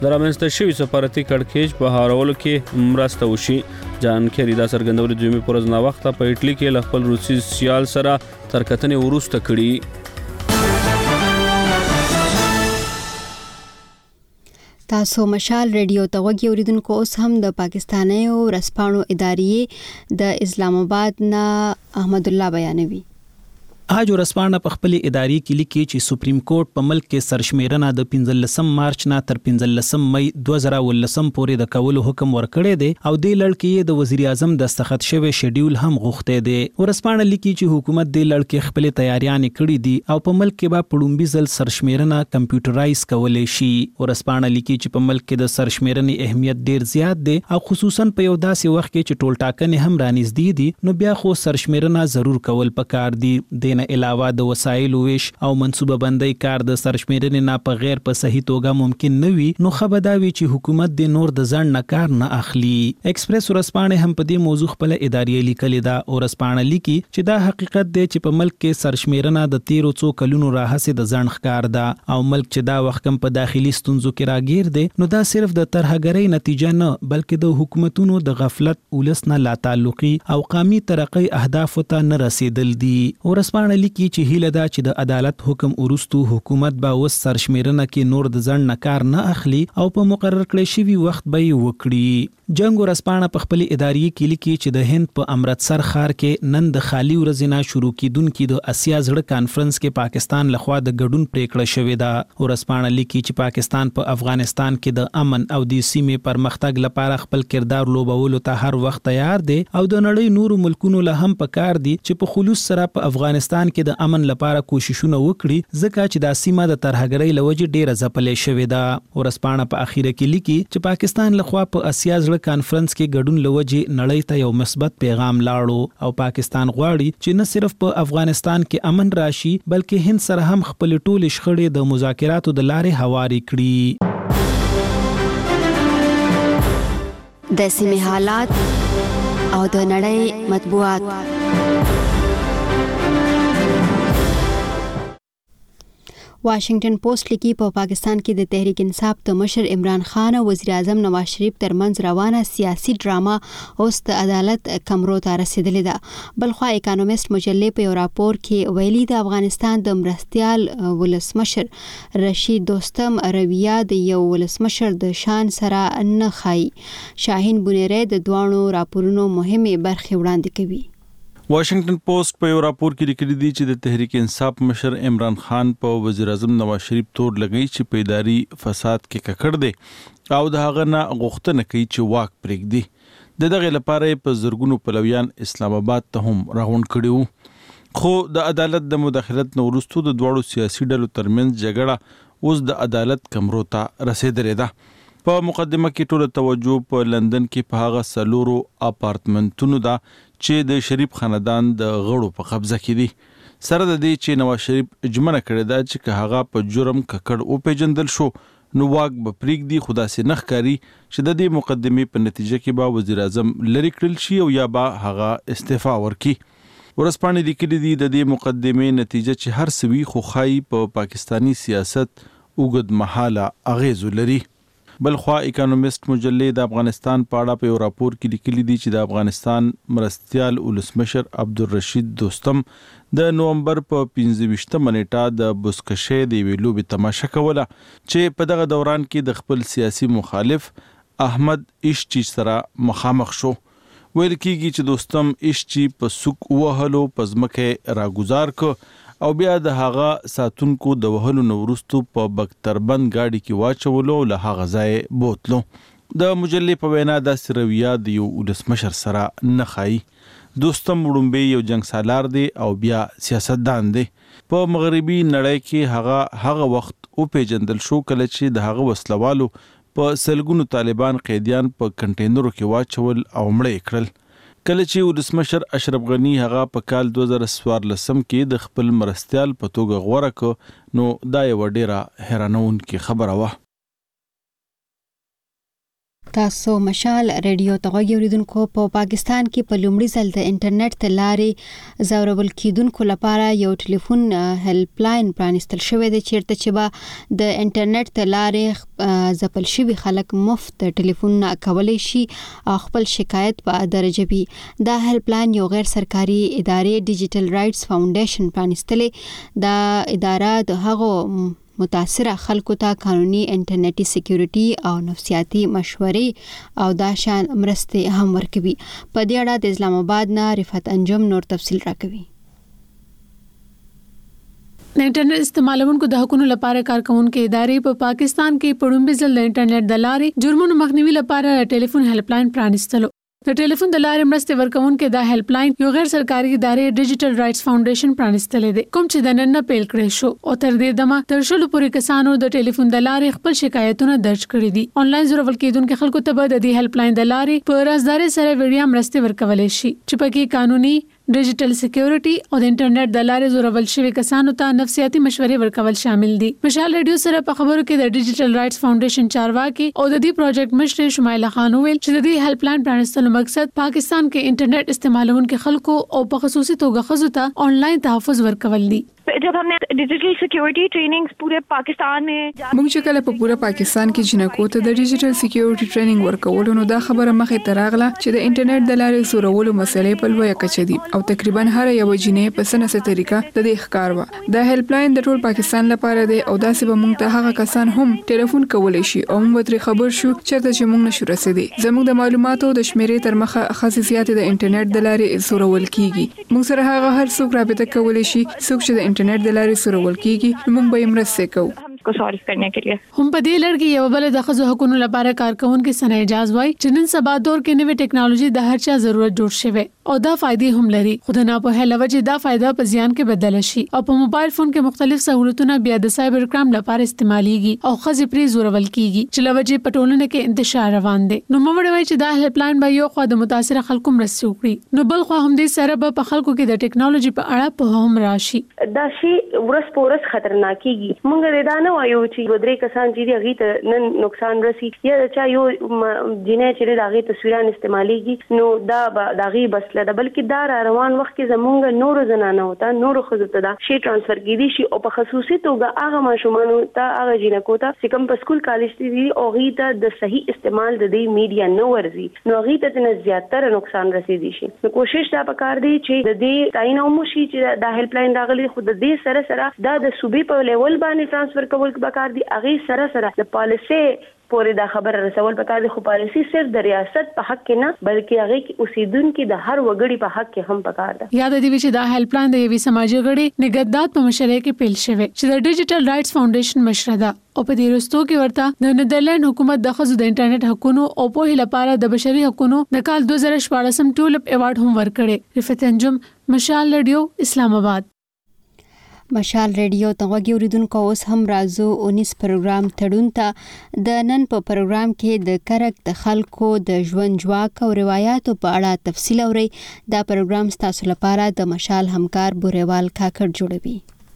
د رامنځته شوي سفارتي کړکېچ په هوارولو کې مرسته وشي. جان کیری دا څرګندولې د جمعې پر ورځ ناوخته په ایټالي کې له خپل روسي سیال سره تر کتنې وروسته کړي. تاسو مشال ریډیو ته غوږی اوریدونکو. اوس هم د پاکستاني او رسپانو ادارې د اسلام آباد نه احمد الله بیانوي. آج ورسپانه په خپل اداري کې لیکي چې سپریم کورټ په ملک کې سرشمیرنه د 15 مارچ نه تر 15 مئی 2019 پورې د کولو حکم ورکړی دی او د لړکې د وزیر اعظم دستخط شوی شیډول هم غوښته دی. ورسپانه لیکي چې حکومت د لړکې خپل تیاریاں کړې دي او په ملک کې به پړومبي ځل سرشمیرنه کمپیوټرایز کولای شي. ورسپانه لیکي چې په ملک کې د سرشمیرنې اهمیت ډیر زیات دی او خصوصا په یو داسې وخت کې چې ټول ټاکنې هم رانږدې دي نو بیا خو سرشمیرنه ضرور کول پکار دي. د علاوه د وسایل ویش او منصوبه بندۍ کار د سرشمیرنې نه په غیر په صحیح توګه ممکن نه وي نو خبرداوي چې حکومت د نور د ځان نه کار نه اخلي. ایکسپریس ورسپانه هم په دې موضوع خپل اداري لیکلې ده. ورسپانه لیکي چې دا حقیقت دی چې په ملک کې سرشمیرنه د 13 کلونو راهسه د ځان ښکار ده او ملک چې دا وخت کم په داخلي ستونزو کې راګیر دی نو دا صرف د ترهګرۍ نتیجه نه بلکې د حکومتونو د غفلت ولس نه لا تعلقي او قومي ترقۍ اهداف ته نه رسیدل دي. ورسپانه لیکي چې هیله ده چې د عدالت حکم وروستو حکومت به وس سرشمیرنه کې نور د ځان نه کار نه اخلي او په مقرر کړی شوی وخت به یې وکړي. جنگ ورسپانه په خپل اداري کې لیکي چې د هند په امرتسر ښار کې نن د خالی ورځې نه شروع کیدونکو د اسیا زړه کانفرنس کې پاکستان لخوا د ګډون پریکړه شوې ده. ورسپانه لیکي چې پاکستان په افغانستان کې د امن او د سیمې پرمختګ لپاره خپل کردار لوبولو ته هر وخت تیار دی او د نړۍ نورو ملکونو له هم پکار دي چې په خلوص سره په افغانستان کې د امن لپاره کوششونه وکړي ځکه چې دا سیمه د ترهګرۍ لوجې ډیره ځپلې شوې ده. ورسپانه په اخیره کې لیکي چې پاکستان لخوا په اسیا زړه کانفرنس کې ګډون لوجې نړۍ ته یو مثبت پیغام لاړو او پاکستان غواړي چې نه صرف په افغانستان کې امن راشي بلکې هند سره هم خپل ټول شخړې د مذاکراتو د لارې هواري کړي. د سیمې حالات او د نړۍ مطبوعات. واشنگټن پوسټ لیکي په پاکستان کې د تحریک انصاف د مشر عمران خان او وزیر اعظم نواز شریف ترمنځ روانه سیاسي ډراما اوس د عدالت کمرو ته رسیدلې ده. بلخوا اکانومیست مجلې په یو راپور کې ویلي د افغانستان د مرستیال ولسمشر رشید دوستم رویه د یو ولسمشر د شان سره نه ښایي. شاهین بونیری د دوانو راپورونو مهمه برخې وړاندې کوي. واشنگټن پوسټ په یو راپور کې لیکلي دي چې د تحریک انصاف مشر عمران خان په وزیر اعظم نواز شریف تور لګی چې په اداري فساد کې ککړ دی او د هغه نه غوښتنه کوي چې واک پرېږدي. د دغه لپاره په زرګونو پلویان اسلام آباد ته هم راغونډ کړي وو. خو د عدالت د مداخلت نه وروسته د دوړو سیاسي ډلو ترمنځ جګړه اوس د عدالت کمرو ته رسیدلې ده. په مقدمه کې ټول توجه په لندن کې په هغه سلورو اپارتمنټونو ده چې د شریف خاندان د غړو په قبضه کې دي. سره د دې چې نواز شریف اجمنه کړی ده چې که هغه په جرم ککړ او پیژندل شو نو واک به پریږدي. خو داسې نه ښکاري چې د دې مقدمې په نتیجه کې به وزیر اعظم لرې کړل شي او یا به هغه استعفا ورکړي. ورسپانې لیکلي دي د دې مقدمې نتیجه چې هر څه وي خو ښایي په پاکستاني سیاست اوږد مهاله اغیزو لري. بلخوا اکانومیست مجلې د افغانستان په اړه په یو راپور کې لیکلي دي چې د افغانستان مرستیال ولسمشر عبدالرشید دوستم د نومبر په 15 نیټه د بسکشې د یوې لوبې تماشه کوله چې په دغه دوران کې د خپل سیاسي مخالف احمد ایشچی سره مخامخ شو. ویل کېږي چې دوستم ایشچی په سوک وهلو په ځمکه راګزار کو او بیا د هغه ساتونکو د وهلو نه وروسته په بکتربند گاډي کې واچولو له هغه ځای بوتلو. د مجلې په وینا داسې رویه د یو ولسمشر سره نه ښایي. دوستم وړومبی یو جنگ سالار دی او بیا سیاستدان دی. په مغربي نړۍ کې هغه وخت او پیژندل شو کله چې د هغه وسلوالو په سلګونو طالبان قیدیان په کنټینرو کې واچول او مړه کړل. کله چې ولسمشر اشرف غنی هغه په کال 2014 کې د خپل مرستیال په توګه غوړه ک نو دا یو ډیره حیرانونکې خبره وه. تاسو مشال ریډیو ته غوږی اوریدونکو په پاکستان کې په لومړي ځل د انټرنیټ ته لارې زورول کیدونکو لپاره یو ټلیفون هیلپ لاین پرانستل شوی دی چیرته چې به د انټرنیټ ته لارې ځپل شوي خلک مفت ټلیفون کولای شي او خپل شکایت په درجه دا هیلپ لاین یو غیر سرکاري ادارې ډیجیټل رائټس فاونډیشن پرانستلې دا اداره د هغو متاثره خلکو ته قانوني انټرنیټي سکیورټي او نفسیاتي مشورې او دا شان مرستې هم ورکوي. په دې اړه د اسلام آباد نه رفعت انجم نور تفصیل راکوي. د انټرنیټ استعمالونکو د حقوقو لپاره کارکونکو ادارې په پاکستان کې پړومبي ځل د انټرنیټ د لارې جرمونو مخنیوي لپاره ټلیفون هیلپ لاین پرانستلو. د ټلیفون د لارې مرستې ورکوونکو د هیلپ لاین یو غیر سرکاري ادارې ډیجیټل رائټس فاونډیشن پرانستلې ده کوم چې د نن نه پیل کړی شو او تر دې دمه تر شلو پورې کسانو د ټلیفون د لارې خپل شکایتونه درج کړي دي. انلاین زورول کېدونکو خلکو ته به د دې هیلپ لاین د لارې په رازداري سره ویډیو مرستې ورکولې شي چې پکې قانوني ډیجیټل سکیورټي او د انټرنیټ د لارې زورول شوی کسانو ته نفسیاتي مشورې ورکول شامل دي. مشال ریډیو سره په خبرو کې د ډیجیټل رائټس فاونډیشن چارواکي او د دې پروجیکټ مشر شمایله خان ویل چې د دې هیلپ لاین پرانستلو مقصد پاکستان کې انټرنیټ استعمالونکو خلکو او په خصوصي توګه ښځو ته آنلاین تحفظ ورکول دي. जब हमने digital security trainings पूरे पाकिस्तान में موږ چې کله په پوره پاکستان کې جنکو ته د ډیجیټل سکیورټي ټریننګ ورکول نو دا خبره مخې ته راغله چې د انټرنیټ د لارې سورولو مسلې په لویه کچه دي او تقریبا هر یو جنې په سنسه طریقه د دې ښکار و. دا هیلپ لاین د ټول پاکستان لپاره دی او دا سبا موږ ته هغه کسان هم ټلیفون کولای شي او موږ ترې خبر شو چې چې موږ نشو رسیدي. زموږ د معلوماتو د شمیرې تر مخه خصوصیات د انټرنیټ د لارې سورول کیږي. موږ سره هغه هر څوک رابطه کولای شي څوک چې د انټرنیټ د لارې سورول کیږي موږ به یې مرسته کوو को सॉल्व करने के लिए. هم په دې لړ کې یو بل د ښځو حقوقو لپاره کارکونکو سره اجازه وای چې نن سبا دور کې نوې ټیکنالوژي د هر چا ضرورت جوړ شوی او دا فائدې هم لري. خو نه په هله وجه دا فائدہ په زیان کې بدل شي او په موبایل فون کې مختلف سہولتونه بیا د سایبر کرائم لپاره استعماليږي او ښځې پرې زورول کیږي چې لوجه پټولنه کې انتشار روان دي. نو موږ وایو چې دا هیلپ لاین به یو خو د متاثر خلکو مرسته وکړي نو بل خو هم دې سره به په خلکو کې د ټیکنالوژي په اړه په هم راشي. دا شی ورس پورس خطرناکيږي. موږ دا نه وایو چې کسان چې هغه ته نن نقصان رسی یا چا یو جنې چې دغه تصویران استعماليږي نو دا دغه بس لده بلکې دا روان وخت کې زمونږ نور زنانه وته نور خزو ته دا شی ترانسفر کیدی شي او په خصوصي توګه هغه ماشومان ته هغه جنکو ته چې کوم په سکول کالج دي او هغه ته د صحیح استعمال د دې میډیا نو ورزي نو هغه ته نه زیاتره نقصان رسیدي شي. نو کوشش دا پکار دی چې د دې تعین او مشي چې د هیلپ لاین راغلي خود د دې سره دا د صوبې په لیول باندې ترانسفر کول پکار دی. هغه سره د پالیسي پورې دا خبره رسول پکار دي خو پالیسي صرف د ریاست په حق کې نه بلکې هغه کې اوسیدونکو د هر وګړي په حق کې هم پکار ده. یاد دي چې دا هیلپ لاین د یوې سماجي غړي نګهداد په مشرۍ کې پیل شوی چې د ډیجیټل رائټس فاونډیشن مشره ده او په دې وروستو کې ورته د نیدرلند حکومت د ښځو د انټرنیټ حقوقو او په لپاره د بشري حقوقو د کال 2014 ټولپ ایوارډ هم ورکړي. رفعت انجم مشال ریډیو اسلام آباد. مشال ریډیو ته غوږی اوریدونکو اوس هم راځو 19 پروګرام تړون ته. د نن په پروګرام کې د کرک د خلکو د ژوند جواک او روایتو په اړه تفصیل اوري. دا پروګرام ستاسو لپاره د مشال همکار بوریوال کاکړ جوړوي.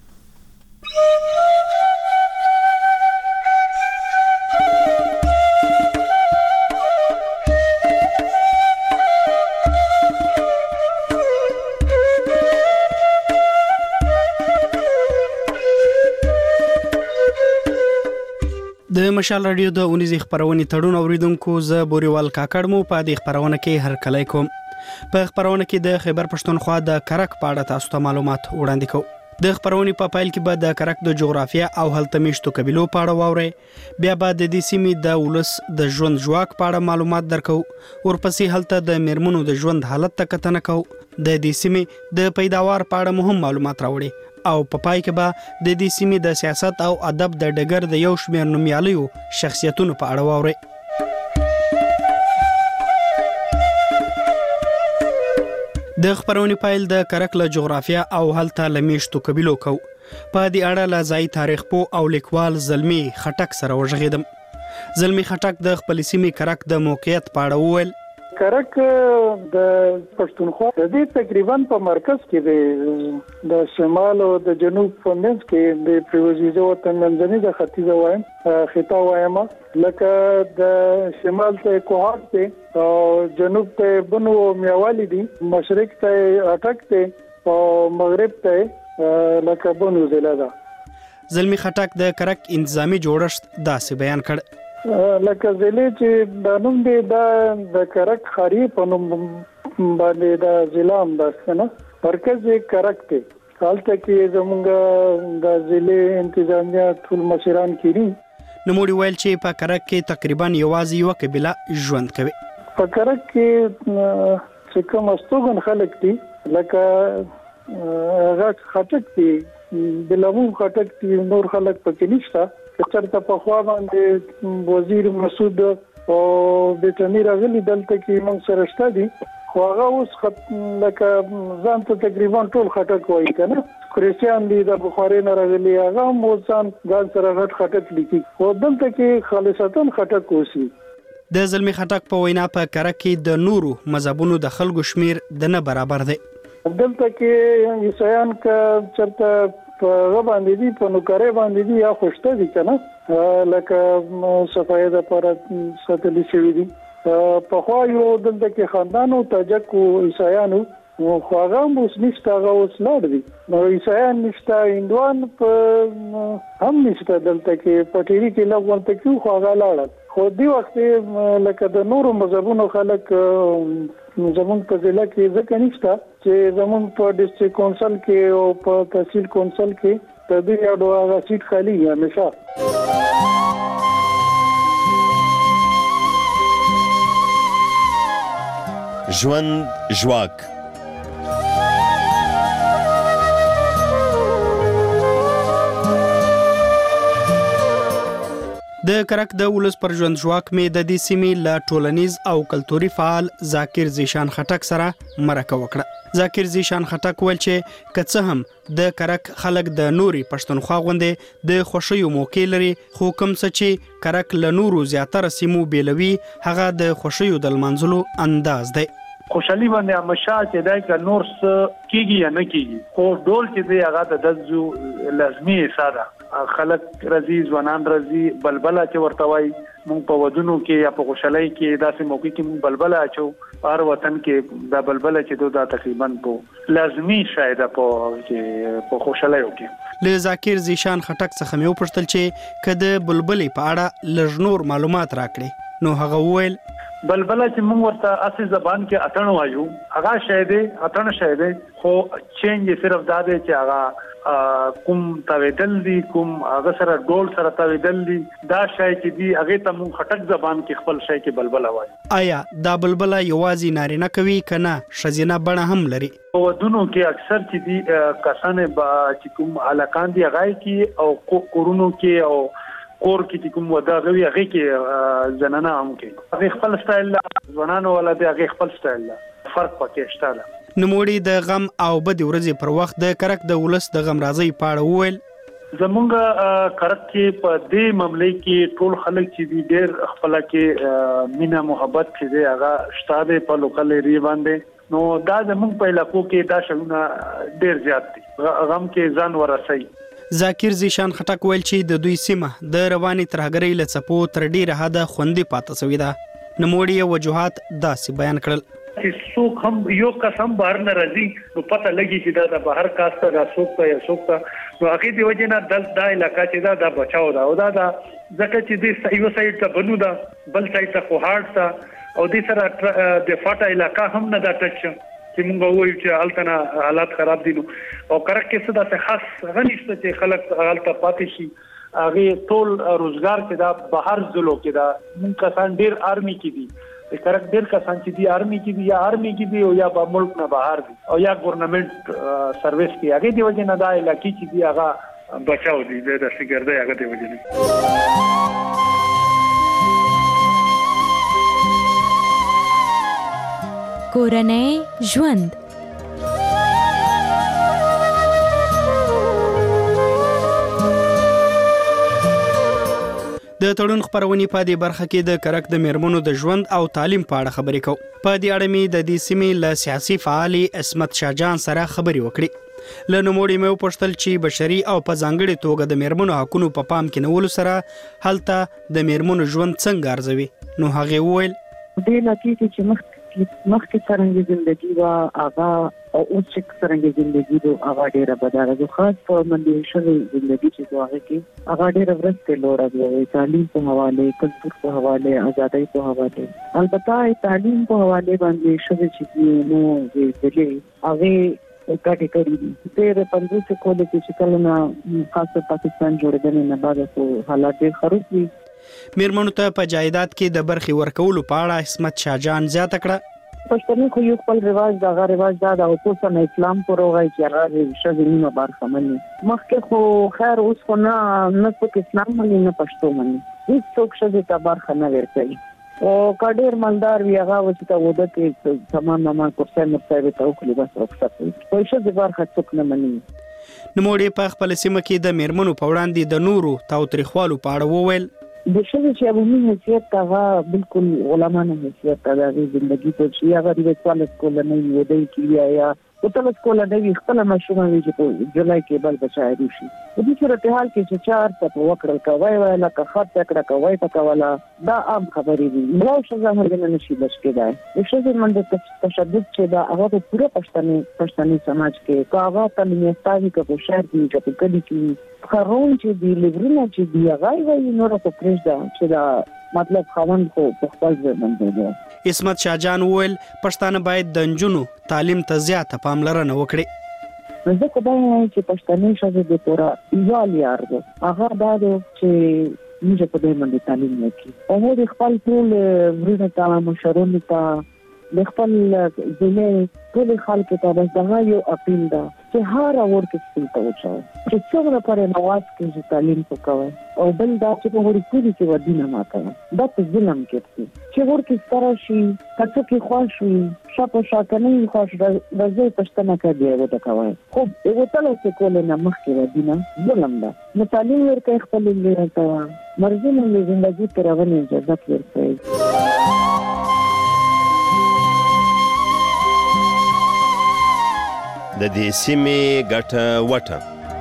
د مشال رادیو د 19 خبرونه تړون اوریدونکو ز بوریوال کاکړ مو په دې خبرونه کې هر کله کوم. په خبرونه کې د خیبر پښتونخوا د کرک په اړه تاسو ته معلومات وړاندې کوم. د خبرونه په پایل کې به د کرک د جغرافیا او هلته میشتو قبيلو په اړه واوري. بیا به د دې سیمې د ولس د ژوند جواک په اړه معلومات درکو. ورپسې هلته د میرمنو د ژوند حالت ته کتنه کو. د دې سیمې د پیداوار په اړه مهم معلومات راوړي. او په پای کې به د دې سیمې د سیاست او ادب د ډګر د یو شمېر نومیالیو شخصیتونو په اړه واوري. د خبرونې پایل د کرک له جغرافیا او هلته لمیشتو قبیلو کو. په دې اړه له ځای تاریخ پو او لیکوال زلمی خټک سره وژغیدم. زلمی خټک د خپل سیمې کرک د موقعیت په اړه وویل. کرک د پښتونخوا د دې تقریبا په مرکز کې د شمال او د جنوب په منځ کې د پرويزيزو وطن منځني د ختیځ وایم خطا وایم لکه د شمال ته کوهات ته او جنوب ته بنو میوالي دي مشرق ته اټک ته او مغرب ته لکه بنو ضلع ده. زلمی خټک د کرک انتظامی جوړښت داسې بیان کړ لکه ضلع چې د نوم دی د کرک خاري په نوم باندې د ضلع هم ده نه مرکز یې کرک دی. حالته کې زمونږ د ضلع انتظامیه ټول مشران کړي. نوموړي ویل چې په کرک کې تقریبا یوازې یو قبیله ژوند کوي. په کرک کې چې کوم استوګن خلک دي لکه هغه خټک دي بلمون خټک دي نور خلک پکې نشته. چرته په خوا باندې وزیر مسعود او بیٹنی راغلي دلته کې موږ سره شته دي خو هغه اوس لکه ځان ته تقریبا ټول خټک وایي کنه کریسچیان دي د بخاري نه راغلي هغه مو ځان ځان سره غټ خټک لیکي خو دلته کې خالصتا خټک اوسي. د زلمی خټک په وینا په کرک کې د نورو مذهبونو د خلکو شمیر د نه برابر دی. دلته کې عیسایان ک چرته په باندې دي په نوکرې باندې دي یا خوشته دي کنه لکه صفایه د پر ساتلی شوی دي په خو یو دلته کې خاندانو تاجک او عیسایانو خو هغه اوس نشته هغه اوس لاړ دي نو عیسایان نشته هندوان په هم نشته دلته کې پټيري کې لږ کې خو هغه لاړ خو دی وخت لکه د نورو مذهبونو خلک زمون په ضلع کې ځکه نشته چې زمون په ډیسټریکټ کونسل کې او په تحصیل کونسل کې د دې یو هغه سیټ خالی یا همیشه. ژوند ژواک د کرک د ولس پر ژوند ژواک می د دې سیمې له ټولنیز او کلتوري فعال ذاکر زیشان خټک سره مرکه وکړه. ذاکر زیشان خټک ویل چې که څه هم د کرک خلک د نوري پښتونخوا غوندې د خوشیو موقع لري خو کوم څه چې کرک له نورو زیاتره سیمو بیلوي هغه د خوشیو د منځلو انداز دی. خوشالي باندې امشا چې دای ک نور څه کیږي یا نه کیږي خو ډول چې دی هغه د دزو لازمي ساده خلک رضی ځوانان رضی بلبله چې ورته وای مونږ په ودونو کې یا په خوشالۍ کې داسې موقع کې مونږ بلبله اچو هر وطن کې دا بلبله چې دا تقریبا په لازمي شاید په خوشالۍ کې له ذاکر زیشان خټک څخه مې وپوښتل چې کله بلبلې په اړه لږ نور معلومات راکړي نو هغه وویل بلبله چې موږ ورته اصلي زبان کې اتن وایو هغه شاید اتن شاید خو چینج صرف دا دی چې هغه کوم تاویدل دي کوم هغه سره ډول سره تاویدل دي دا شای چې دی هغه ته مون خټک زبان کې خپل شای کې بلبله وایي. آیا دا بلبله یوازې نارینه کوي کنه شزینه بڼه هم لري؟ ودونو کې اکثر چې دی کسانه چې کوم علاقان دی هغه کې او کورونو کې او کور کې کوم ودا غوي هغه کې زنانه هم کې هغه خپل سټایل ځوانانو ولا دی هغه خپل سټایل فرق پکې شته. نوموړي د غم او بد ورځې پر وخت د کرک د ولس د غم راځي پاړه وویل زمونږ کرک کې په دې معاملې کې ټول خلک چې دي ډېر خپل کې مینا محبت چې دی هغه شته په لوکل ایریا باندې نو دا زمونږ په علاقو کې دا شونه ډېر زیات دي غم کې ځان ورسي. ذاکر زیشان خټک ویل چې د دوی سیمه د رواني ترهګرۍ لڅپو تر ډیره حده خوندې پاتې شوې ده. نوموړي وجوهات داسې بیان کړل چې څوک هم یو قسم بهر نه راځي نو پته لګي چې دا بهر کاسته را څوک یا څوک نو هغه دی وجه نه دا علاقہ چې دا بچاو دا او دا ځکه چې د یو سایډ ته بنو دا بل سایډ ته کوهارت ته او د سره د فاټا علاقہ هم نه دا ټچ چې موږ وایو چې التنا حالات خراب دي نو او کرک کې څه دا خاص غنښت چې خلک الته پاتې شي هغه ټول روزګار کې دا بهر ځلو کې دا موږ کسان ډیر آرمي کې دي کرک ډیر کسان چې دی آرمي کې دي یا آرمي کې دي او یا په ملک نه بهر دي او یا ګورنمنت سرویس کې هغه دی وجه نه دا علاقې چې دی هغه بچاو دي د سیګردې هغه دی وجه نه. کورنۍ ژوند د تړون خبرونې په دې برخه کې د کرک د میرمنو د ژوند او تعلیم په اړه خبرې کوو. په دې اړه مې د دې سیمې له سیاسي فعالي عصمت شاهجان سره خبرې وکړې. له نوموړي مې وپوښتل چې بشري او په ځانګړې توګه د میرمنو حقونو په پام کې نیولو سره هلته د میرمنو ژوند څنګه ارزوي. نو هغې وویل دې نتیجې چې مخکې څرنګه ژوندګي وه هغه او اوس چې څرنګه ژوندګي ده هغه ډېره بدله ده. خاص په منډې شوې ژوندګي چې ده هغه کې هغه ډېره ورستې لوړه ده. تعلیم په حواله، کلتور په حواله، ازادۍ په حواله، البته تعلیم په حواله باندې شوې چې نو دې هغه کټی کړی دي. تیر 15 کولې چې کله نه خاصه پاکستان جوړېدل نه بعد خو حالات ډېر خراب دي. میرمنو ته په جایداد کې د برخې ورکولو په اړه عصمت شاهجان زیاته کړه. پښتني خو یو خپل رواج دا رواج دا د خصوصا اسلام پر وغای چې هغه شذ نیمه برخه مني. مخکې خو خیر اوس خو نه په اسلام باندې نه پښتو باندې هیڅ څوک شذ ته برخه نه ورکوي. او کډیر مالدار وی هغه چې ته وده کې تمام کورسه مرتبه ته وکړي بس رخصت وي. خو شذ برخه څوک نه مني. نوموړي په خپل سیمه کې د میرمنو په وړاندې د نورو تاوتریخوالو په اړه وویل د شذ چې عمومي حیثیت هغه بالکل علمانه حیثیت د ژوندۍ په چې هغه د کولس کول نه وي د کیلیا یا او تاسو کول نه وي خپل مشروع وي چې په جولای کې بل بچایي شي. د دې صورت حال کې چې چار څه وکړل کوي ولا که خط تکړه کوي پکواله دا عام خبرې دي. نو شذ هم نشي بچ کېدای. د شذ منډه تشدد چې دا هغه په پوره پښتني سماج کې کاغه تعلیمي ستاسو په شهر کې چې په کلی کې خرون چې دی لګرونه چې دی هغه وایي نور په پرېږ ده چې دا مطلب خاوند خو په خپل ځای باندې دی. عصمت شاهجان وویل پښتانه باید د نجونو تعلیم ته زیاته پاملرنه وکړي. زه خو دا وایم چې پښتني ښځې د پوره ایوال یار ده هغه دا ده چې موږ په دې باندې تعلیم وکړي او موږ خپل ټول ورونه ته مشرونو ته د خپل ځینې ټول خلک ته بس دا یو اپیل ده چې هر اور کې څه ته وچاو چې څومره پرې نواز کې تعلیم وکوي او بل دا چې په وړي کې چې ودینه ما کوي دا ته ظلم کوي چې ورته ستاره شي تاسو کې خوښ وي شاپو شاکنه خوښ راځي پښتنه کوي وته کوي خو یو تل څه کول نه مخکې ودینه ظلم ده. نو تعلیم ورکړي خپل لري ته مرزي نه ژوندۍ ترونه اجازه ورکړي. د دې سیمې ګټه وټه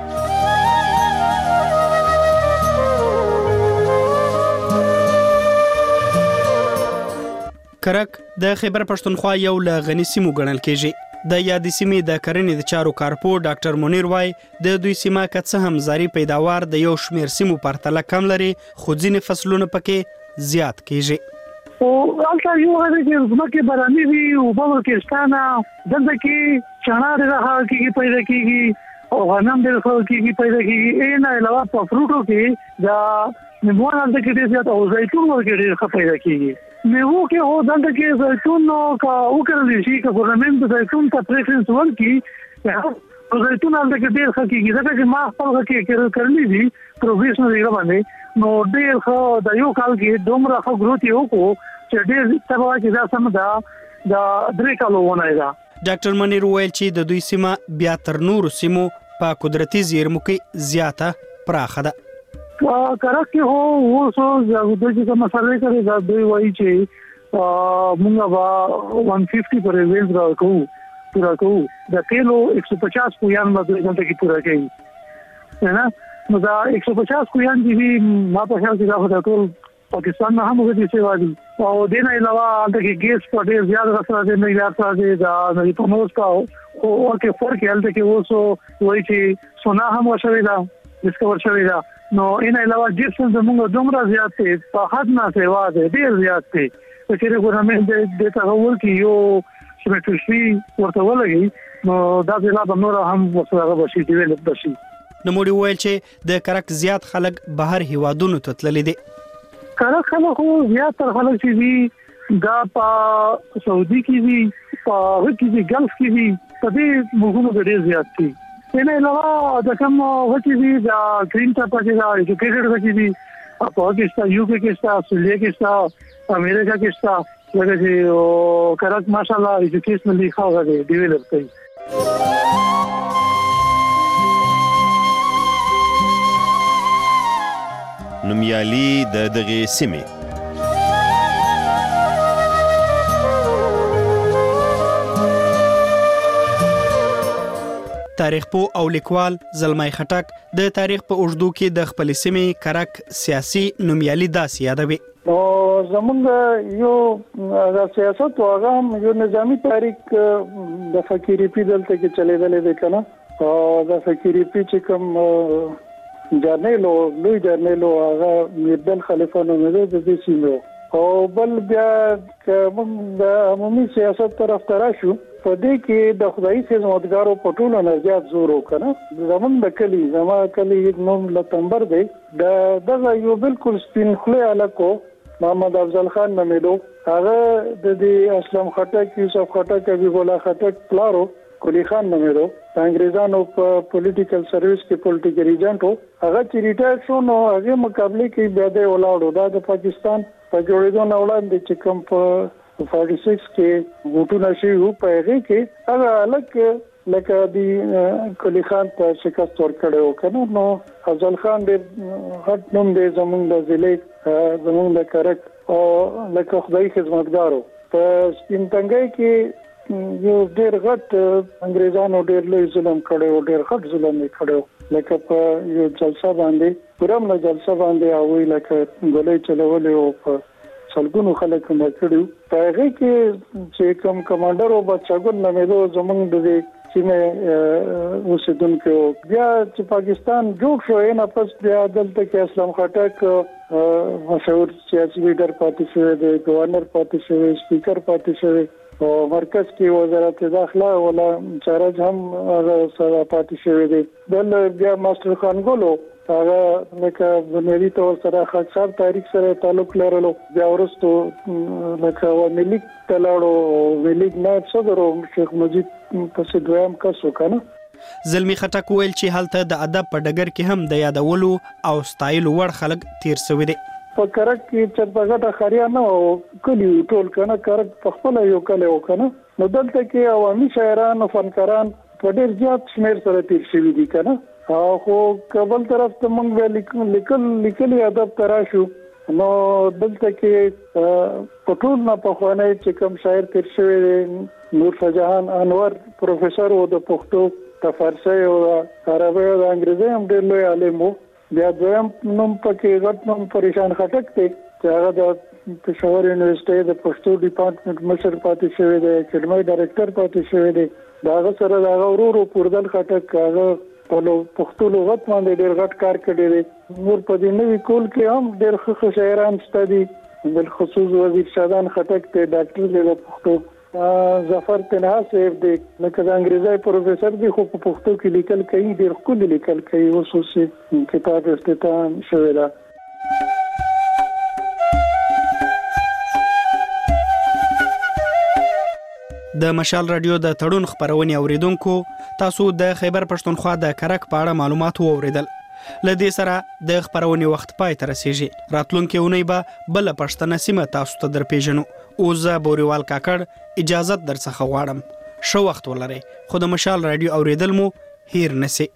کرک د خیبر پښتونخوا یو له غني سیمو ګڼل کېږي. د یادې سیمې د کرنې د چارو کارپو ډاکټر منیر وای د دوی سیمه که څه هم زاري پیداوار د یو شمېر سیمو پرتله کم لري خو ځینې فصلونه پکې زیات کېږي. او البته یو هغه چې زمکه باراني وي او په ورکستانه دلته کې چنا راځي کې پیدا کیږي او غنم د خلکو کې پیدا کیږي. نه علاوه په فروټو کې دا نیمونه د کې زیات او زیتون ورکې ډېر پیدا کیږي. میوه کې هو دلته کې زیتون کا او کړل شي چې ګورنمنت زیتون ته پریفرنس ورکړي او زیتون دلته کې ډېر خکېږي ځکه چې ما خپل کې کړلې دي پروفیشنل دی باندې نو ډېر خو د یو کال کې دومره خو ګروت یو کو چې ډېر سبا چې دا سم دا د درې کالو ونه ده. ډاکټر منیر وویل چې د دوی سیمه بیا تر نورو سیمو په قدرتي زیرمو کې زیاته پراخه ده. کرک کې هو اوسو د دې کوم مسلې کوي دا دوی وایي چې موږ به 150 پر ریلیز پورا کوو د کیلو 150 کویان به دوی څنګه کې پورا کوي نه نو دا 150 کویان دی ما په خیال کې دا ټول پاکستان نه هم وګړي څه وایي او د نه علاوه د ګیس په ډیر زیات راځي نه راځي دا نه په موږ کا او کې فرق یې هلته کې اوسو وایي چې سونا هم وشوي دا ډیسکور شوی دا نو ان علاوه جسم زموږ دومره زیات دی په حد نه سیوا دی ډیر زیات دی چې ګورنمنت د تحول کې یو سمټرشي ورته ولګي نو دا د لا نور هم وسره بشي ډیولپ بشي. نو موږ ویل چې د کرک زیات خلک بهر هیوادونو ته تللي دي. کرک خلک زیات تر خلک چې دي دا په سعودي کې دي په هغه کې دي ګلف کې دي په دې موږ ډیر زیات دي. نه علاوه د کوم وخت دي دا گرین ټاپ کې دا ایجوکیټډ وخت دي په پاکستان یو کې کې استرالیا کې امریکا کې لکه چې کرک ماشاءالله ایجوکیشنلی ښه دی ډیولپ کوي. نومیالي د دغې سیمې. تاریخ پوه او لیکوال زلمی خټک د تاریخ په اوږدو کې د خپل سیمې کرک سیاسي نومیالي داسې یادوي. نو زمونږ یو سیاست او هغه یو نظامی تاریخ د فقیری پی دلته کې چلیدلې ده کنه او د فقیری پی چې کوم جرنیلو لوی جرنیلو هغه میردل خلیفه نومېده د دې سیمې او بل بیا کوم د عمومي سیاست طرف ته راشو په دې کې د خدای خدمتګارو په ټولو نه زیات زور وکړه. زمون د کلی نوم لتمبر دی دغه یو بالکل سپین خله الکو محمد افضل خان نومېدو. هغه د دې اسلام خټک یوسف خټک حبیب الله خټک پلارو کولی خان نومېدو. د انګریزانو په پولیټیکل سرویس کې پولیټیکل ایجنټ وو. هغه چې ریټایر شو نو هغه مقابله کې بیا د ولاړو د پاکستان په جوړېدو نه وړاندې چې کوم په 46 کې وټونه شي په هغه کې هغه لکه د کولی خان ته شکست ورکړو کنه. نو افضل خان ډېر غټ نوم دی زمونږ د ضلع زمونږ د کرک او لکه خدای خدمتګارو په سپین تنګي کې یو ډېر غټ انګریزانو ډېر لوی ظلم کړو ډېر غټ ظلم کړو لکه په یو جلسه باندې پرم نه جلسه باندې او لکه ګولې چلولې او په سلګونو خلک مړ په هغه کې چې کوم کمانډر او بچاګون نومېدو زمونږ د سیمه اوسیدونکو بیا چې پاکستان جوړ شو نه پس بیا دلته کې اسلام خټک مشهور سیاسي لیډر پاتې شوی دی گورنر پاتې شوی سپیکر پاتې شوی او مرکز کې وزارت داخله ولا چارج هم سره پاتې شوی دی. بل بیا ماستر خان ګولو هغه لکه بنیادی تور سره خاصار تاریخ سره تعلق لرلو. بیا ورستو لکه ملي تلاړو ملي نائب صدر شیخ مجید پس دویم کسو کنه. زلمی خټک ویل چې هلته د ادب په ډګر کې هم د یادولو او ستایلو وړ خلک تیر شوی دي. په کرک کې چې په غټه خریا نه او کلی ټول کنه کرک په خپل یو کلی وکنه. نو دلته کې عوامي شاعران او فنکاران په ډېر زیات شمیر سره تیر شوی دي کنه. خو کابل طرف ته موږ لیکلي ادب تراشو نو دلته کې په ټول نه په خوانه چې کوم شاعر تیر شوی نور شاهجهان انور پروفیسور او د پښتو د فارسی او عربي او انګریزي هم ډېر لوی عالم وو. بیا دویم نوم پکې غټ نوم پریشان خټک دی چې هغه د پېښور یونیورسيټي د پښتو ډپارټمنټ مشر پاتې شوی دی اکیډمي ډایرکټر پاتې شوی دی. دا سره دا ورو پوردل خټک هغه په پښتو لغت باندې ډېر غټ کار کړی دی. نور په دې نوې کول کې هم ډېر ښه شاعران شته دي بل خصوص وزیر شادان خټک ته ډاکټر دی د پښتو ظفر تنها صاحب دی لکه د انګریزي پروفیسور دی خو په پښتو کې لیکل کوي ډېر ښکلي لیکل کوي. خصوصي کتاب افتتاح شوی دی. د مشال رادیو د تړون خبرونه اوریدونکو تاسو د خیبر پښتونخوا د کرک په اړه معلومات اوریدل. لدې سره د خبرونه وخت پای ته رسیږي. راتلونکي اونۍ به بل پښتنه سیمه تاسو ته درپېژنو. اوزه بوريوال کاکړ اجازه درڅخه غواړم. شو وخت ولرئ. خو د مشال رادیو اوریدل مو هیر نسی.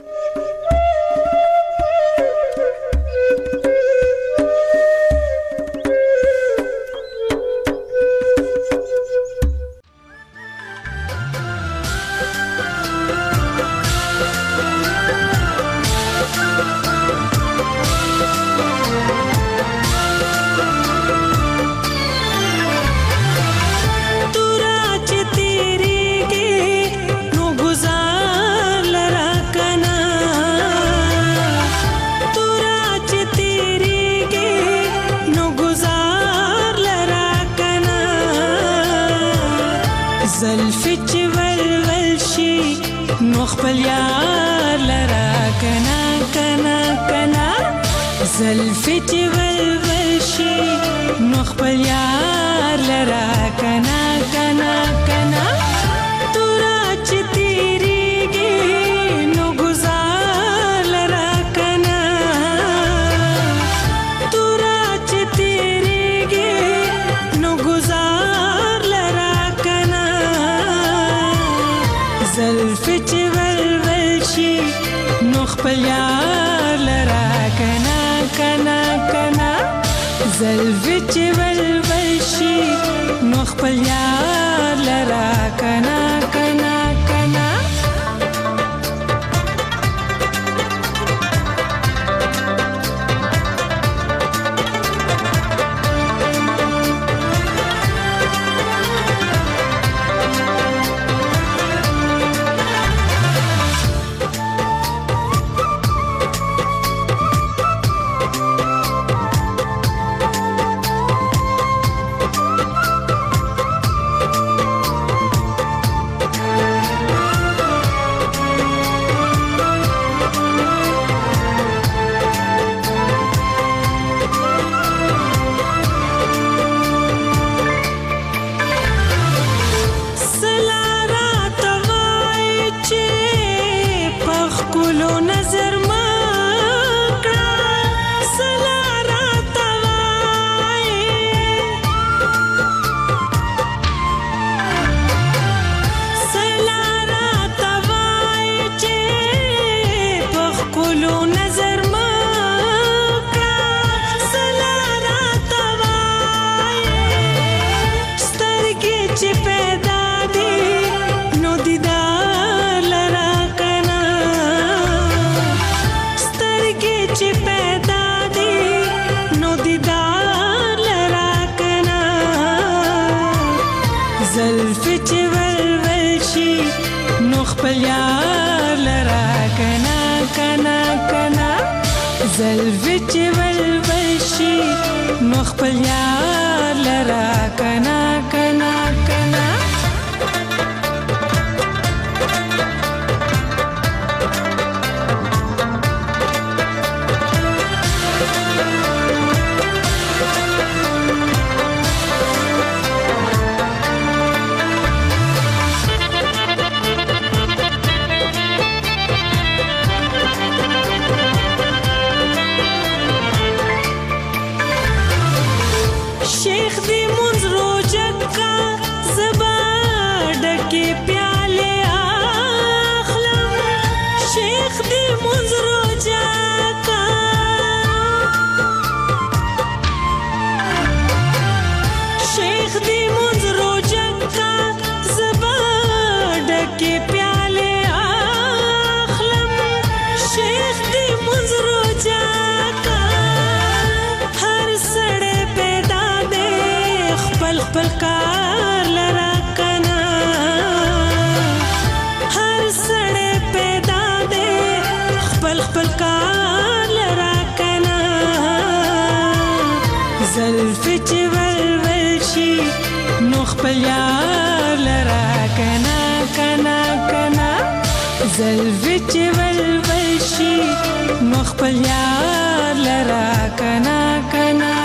خپل یار لرا کنا کنا کنا زلفې چې ولول شي نو خپل یار لرا کنا کنا کنا زلفې چې ولول شي نو خپل یار لرا کنا کنا کنا زلفې چې ولول شي نو خپل یار لرا کنا کنا کنا زلفې چې ولول شي نو خپل یار لرا کنا کنا